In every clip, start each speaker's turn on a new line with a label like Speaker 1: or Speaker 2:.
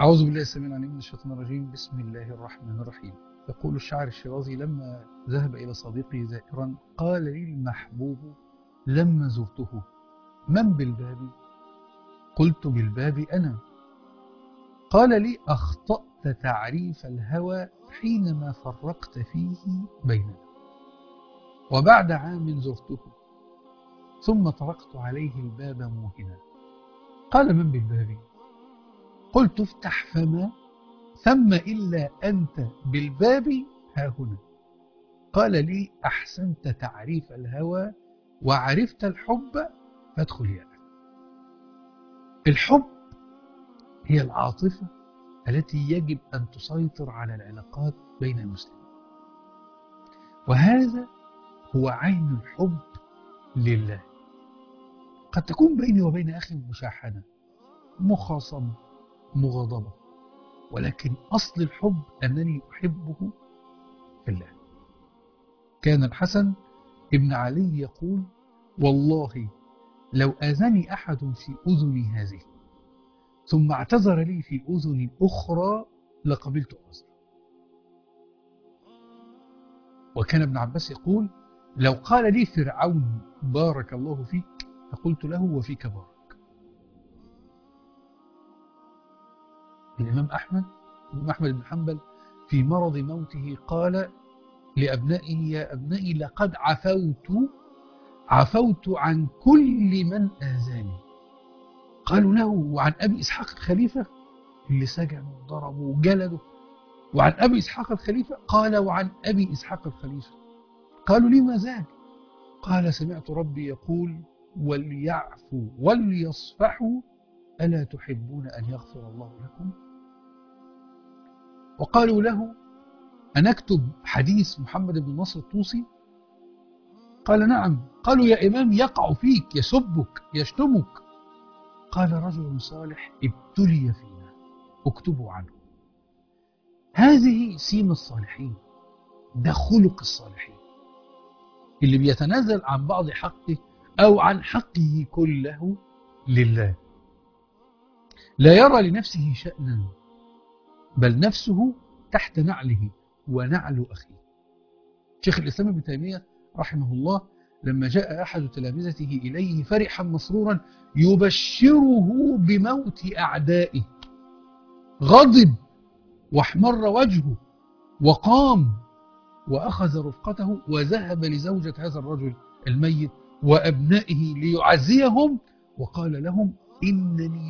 Speaker 1: أعوذ بالله السميع العليم من الشيطان الرجيم. بسم الله الرحمن الرحيم. يقول الشاعر الشيرازي: لما ذهب إلى صديقه زائرا قال لي المحبوب لما زرته: من بالباب؟ قلت: بالباب أنا. قال لي: أخطأت تعريف الهوى حينما فرقت فيه بيننا، وبعد عام زرته ثم طرقت عليه الباب موهنا. قال: من بالباب؟ قلت: افتح فما ثم إلا أنت بالباب ها هنا. قال لي: أحسنت تعريف الهوى وعرفت الحب فادخل يا أخي. الحب هي العاطفة التي يجب أن تسيطر على العلاقات بين المسلمين، وهذا هو عين الحب لله. قد تكون بيني وبين أخي مشاحنة، مخاصمة، مغاضبة، ولكن أصل الحب أنني أحبه في الله. كان الحسن ابن علي يقول: والله لو آذني أحد في أذني هذه ثم اعتذر لي في أذن أخرى لقبلت عذره. وكان ابن عباس يقول: لو قال لي فرعون بارك الله فيك فقلت له وفيك بارك. الإمام أحمد بن حنبل في مرض موته قال لأبنائه: يا أبنائي لقد عفوت عن كل من آذاني. قالوا له: وعن أبي إسحاق الخليفة اللي سجنوا وضربوا وجلدوا؟ وعن أبي إسحاق الخليفة؟ قال: وعن أبي إسحاق الخليفة. قالوا: لما ذاك؟ قال: سمعت ربي يقول: وليعفوا وليصفحوا ألا تحبون أن يغفر الله لكم؟ وقالوا له: أنكتب حديث محمد بن نصر الطوسي؟ قال: نعم. قالوا: يا إمام يقع فيك، يسبك، يشتمك. قال: رجل صالح ابتلي فينا، اكتبوا عنه. هذه سيم الصالحين، ده خلق الصالحين، اللي بيتنازل عن بعض حقه أو عن حقه كله لله، لا يرى لنفسه شأنا، بل نفسه تحت نعله ونعل أخيه. شيخ الإسلام ابن تيمية رحمه الله لما جاء أحد تلامذته إليه فرحا مسرورا يبشره بموت أعدائه، غضب واحمر وجهه وقام وأخذ رفقته وذهب لزوجة هذا الرجل الميت وأبنائه ليعزيهم، وقال لهم: إنني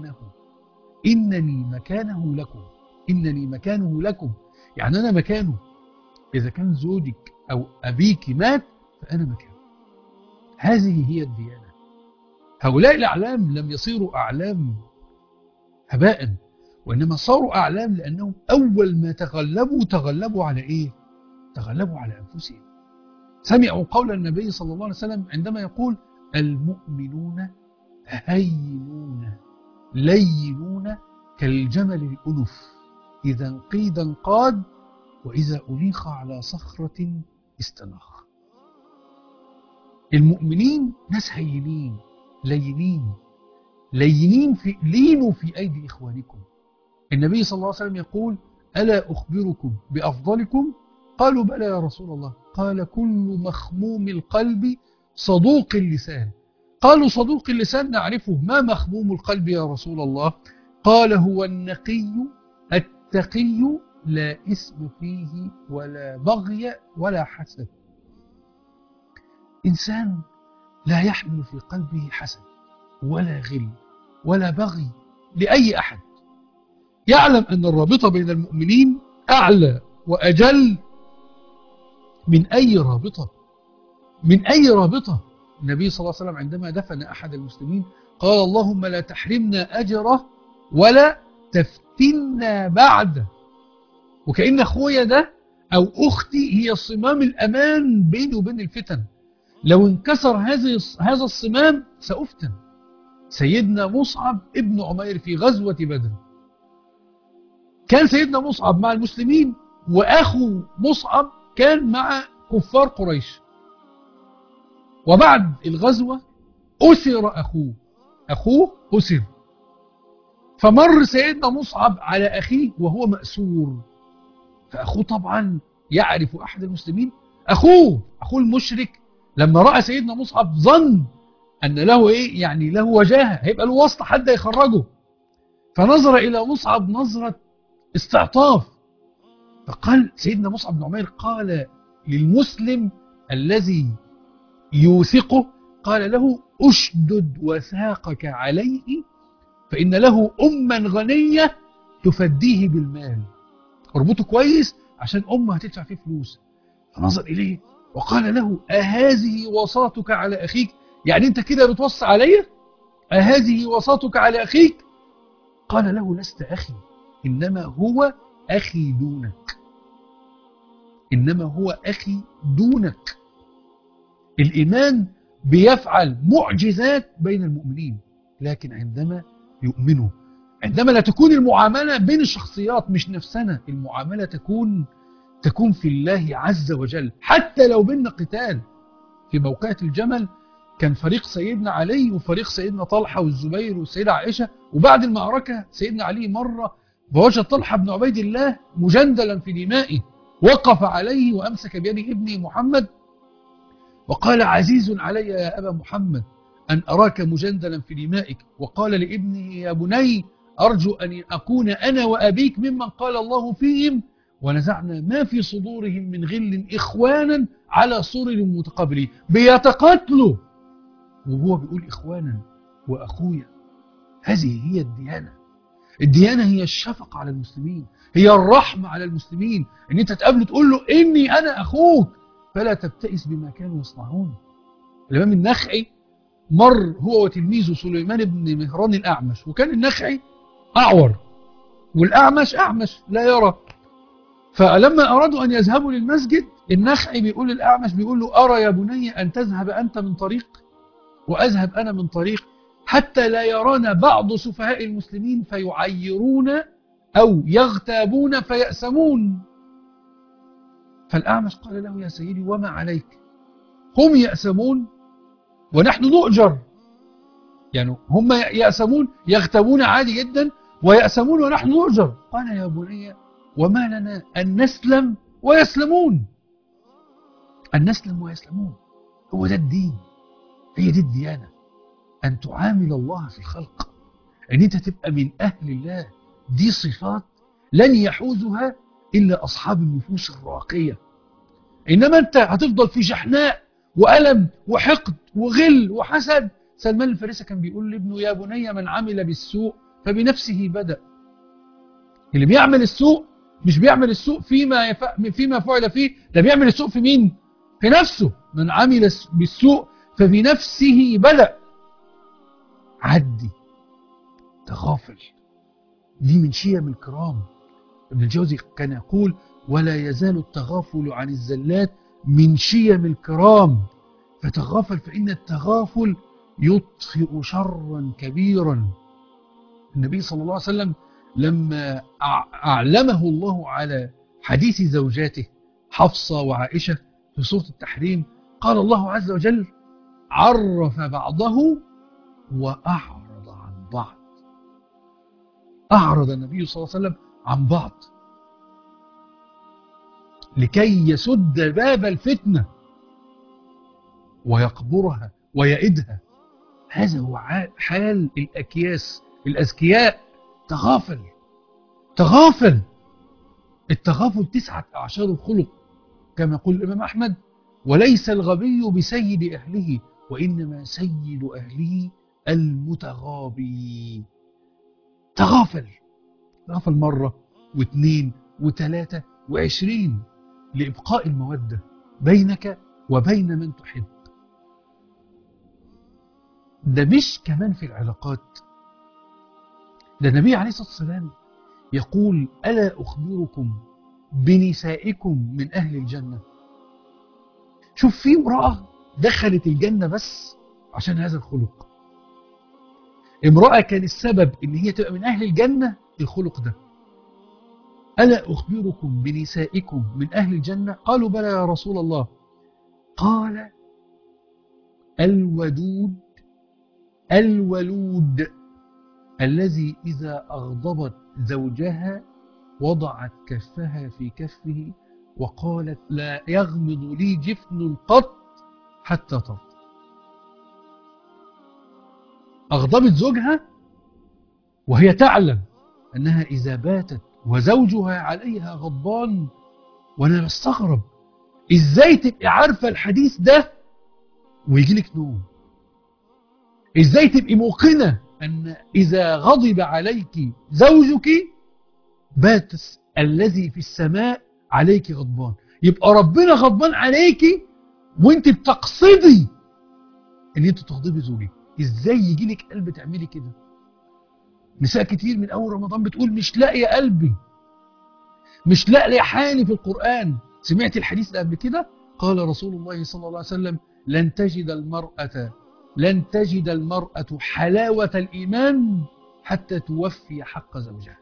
Speaker 1: مكانه لكم، يعني أنا مكانه. إذا كان زوجك أو أبيك مات فأنا مكانه. هذه هي الديانة. هؤلاء الأعلام لم يصيروا أعلام هباء، وإنما صاروا أعلام لأنهم أول ما تغلبوا على إيه؟ تغلبوا على أنفسهم. سمعوا قول النبي صلى الله عليه وسلم عندما يقول: المؤمنون هينون لينون كالجمل الأنف، إذا انقيد انقاد وإذا أنيخ على صخرة استناخ. المؤمنين ناس هينين لينين لينوا في أيدي إخوانكم. النبي صلى الله عليه وسلم يقول: ألا أخبركم بأفضلكم؟ قالوا: بلى يا رسول الله. قال: كل مخموم القلب صدوق اللسان. قالوا: صدوق اللسان نعرفه، ما مخموم القلب يا رسول الله؟ قال: هو النقي التقي، لا إثم فيه ولا بغي ولا حسد. إنسان لا يحمل في قلبه حسد ولا غل ولا بغي لأي أحد، يعلم أن الرابطة بين المؤمنين أعلى وأجل من أي رابطة. النبي صلى الله عليه وسلم عندما دفن أحد المسلمين قال: اللهم لا تحرمنا أجره ولا تفتنا بعده. وكأن أخويا ده أو أختي هي صمام الأمان بيني وبين الفتن، لو انكسر هذا الصمام سأفتن. سيدنا مصعب ابن عمير في غزوة بدر، كان سيدنا مصعب مع المسلمين وأخو مصعب كان مع كفار قريش، وبعد الغزوة أسر أخوه أسر، فمر سيدنا مصعب على أخيه وهو مأسور، فأخوه طبعا يعرف أحد المسلمين، أخوه المشرك لما رأى سيدنا مصعب ظن أن له إيه، يعني له وجاهة، هيبقى له واسطة حد يخرجه، فنظر إلى مصعب نظرة استعطاف، فقال سيدنا مصعب بن عمير قال للمسلم الذي يوثقه، قال له أشدد وثاقك عليه فإن له أما غنية تفديه بالمال، اربطه كويس عشان أمه هتدفع فيه فلوس. فنظر إليه وقال له أهذه وصاتك على أخيك، يعني أنت كده بتوصي عليا؟ أهذه وصاتك على أخيك؟ قال له لست أخي، إنما هو أخي دونك، إنما هو أخي دونك. الإيمان بيفعل معجزات بين المؤمنين، لكن عندما يؤمنوا، عندما لا تكون المعاملة بين الشخصيات مش نفسنا، المعاملة تكون في الله عز وجل. حتى لو بيننا قتال، في موقعة الجمل كان فريق سيدنا علي وفريق سيدنا طلحة والزبير والسيدة عائشة، وبعد المعركة سيدنا علي مر فوجد طلحة بن عبيد الله مجندلا في دمائه، وقف عليه وأمسك بيده ابني محمد وقال عزيز علي يا أبا محمد أن أراك مجندلا في دمائك، وقال لابنه يا بني أرجو أن أكون أنا وأبيك ممن قال الله فيهم ونزعنا ما في صدورهم من غل إخوانا على سرر متقابلين، بيتقاتلوا وهو بيقول إخوانا وأخويا. هذه هي الديانة. الديانة هي الشفقة على المسلمين، هي الرحمة على المسلمين، ان انت تقابله تقول له اني انا اخوك فلا تبتئس بما كانوا يصنعون. الامام النخعي مر هو وتلميذه سليمان بن مهران الأعمش، وكان النخعي أعور والأعمش أعمش لا يرى، فلما أرادوا أن يذهبوا للمسجد النخعي بيقول للأعمش، بيقول له أرى يا بني أن تذهب أنت من طريق وأذهب أنا من طريق حتى لا يرانا بعض سفهاء المسلمين فيعيرون أو يغتابون فيأسمون. فالأعمش قال له يا سيدي وما عليك، هم يأسمون ونحن نؤجر، يعني هم يأسمون يغتابون عادي جدا ويأسمون ونحن نؤجر. قال يا بني وما لنا أن نسلم ويسلمون، أن نسلم ويسلمون، هو ده الدين، هي دي الديانة، أن تعامل الله في الخلق، أن أنت تبقى من أهل الله. دي صفات لن يحوزها إلا أصحاب النفوس الراقية، إنما أنت هتفضل في شحناء وألم وحقد وغل وحسد. سلمان الفارسي كان بيقول لابنه يا بني من عمل بالسوء فبنفسه بدأ. اللي بيعمل السوء مش بيعمل السوء فيما فعل فيه، ده بيعمل السوء في مين؟ في نفسه. من عمل بالسوء فبنفسه بدأ. عدي، تغافل، دي من شيم الكرام. ابن الجوزي كان يقول ولا يزال التغافل عن الزلات من شيم الكرام، فتغافل فإن التغافل يطفئ شرا كبيرا. النبي صلى الله عليه وسلم لما أعلمه الله على حديث زوجاته حفصة وعائشة في سورة التحريم، قال الله عز وجل عرف بعضه وأعرض عن بعض. أعرض النبي صلى الله عليه وسلم عن بعض لكي يسد باب الفتنة ويقبرها ويئدها. هذا هو حال الأكياس الأذكياء. تغافل. التغافل 9 أعشار الخلق كما يقول الإمام أحمد، وليس الغبي بسيد أهله وإنما سيد أهله المتغابي. تغافل مرة واثنين وثلاثة و20 لإبقاء المودة بينك وبين من تحب. ده مش كمان في العلاقات، ده النبي عليه الصلاة والسلام يقول ألا أخبركم بنسائكم من أهل الجنة. شوف في امرأة دخلت الجنة بس عشان هذا الخلق، امرأة كان السبب ان هي تبقى من أهل الجنة الخلق ده. ألا أخبركم بنسائكم من أهل الجنة؟ قالوا بلى يا رسول الله. قال الودود الولود الذي إذا أغضبت زوجها وضعت كفها في كفه وقالت لا يغمض لي جفن قط حتى ترضى. أغضبت زوجها وهي تعلم أنها إذا باتت وزوجها عليها غضبان. وأنا بستغرب إزاي تبقي عارفة الحديث ده ويجي لك نوم؟ إزاي تبقي موقنة أن إذا غضب عليك زوجك بات الذي في السماء عليك غضبان؟ يبقى ربنا غضبان عليك وانت بتقصدي ان انت تغضبي زوجك. ازاي يجي لك قلب تعملي كده؟ نساء كتير من اول رمضان بتقول مش لاقيه قلبي، مش لاقيه حالي في القرآن. سمعت الحديث اللي قبل كده؟ قال رسول الله صلى الله عليه وسلم لن تجد المرأة حلاوة الإيمان حتى توفي حق زوجها.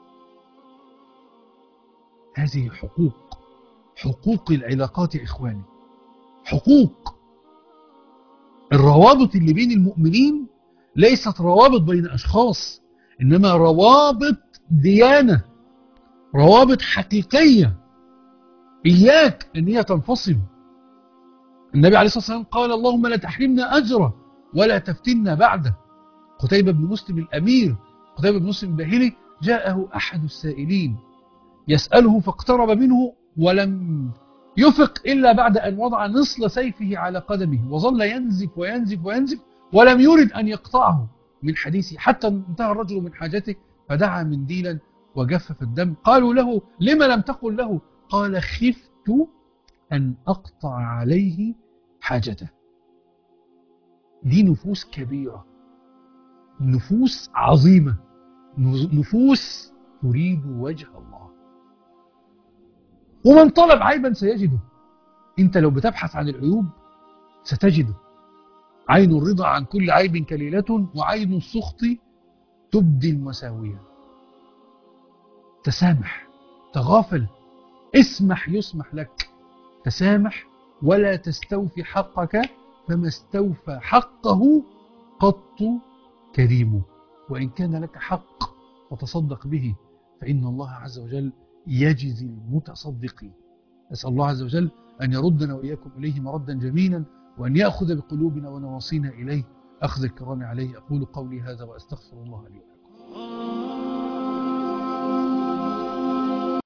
Speaker 1: هذه حقوق العلاقات يا إخواني، حقوق. الروابط اللي بين المؤمنين ليست روابط بين أشخاص، إنما روابط ديانة، روابط حقيقية. إياك أن هي تنفصل. النبي عليه الصلاة والسلام قال اللهم لا تحرمنا أجره ولا تفتنا بعده. قتيبة بن مسلم الأمير، قتيبة بن مسلم الباهلي، جاءه أحد السائلين يسأله فاقترب منه ولم يفق إلا بعد أن وضع نصل سيفه على قدمه وظل ينزف وينزف وينزف ولم يرد أن يقطعه من حديثه حتى انتهى الرجل من حاجته فدعا منديلا وجفف الدم. قالوا له لما لم تقل له؟ قال خفت أن أقطع عليه حاجته. دي نفوس كبيرة، نفوس عظيمة، نفوس تريد وجه الله. ومن طلب عيبا سيجده. انت لو بتبحث عن العيوب ستجده. عين الرضا عن كل عيب كليلة وعين السخط تبدي المساوية. تسامح، تغافل، اسمح يسمح لك. تسامح ولا تستوفي حقك فما استوفى حقه قط كريم. وإن كان لك حق فتصدق به فإن الله عز وجل يجزي المتصدقين. أسأل الله عز وجل أن يردنا وإياكم إليه مردا جميلا، وأن يأخذ بقلوبنا ونواصينا إليه أخذ الكرام عليه. أقول قولي هذا وأستغفر الله لي.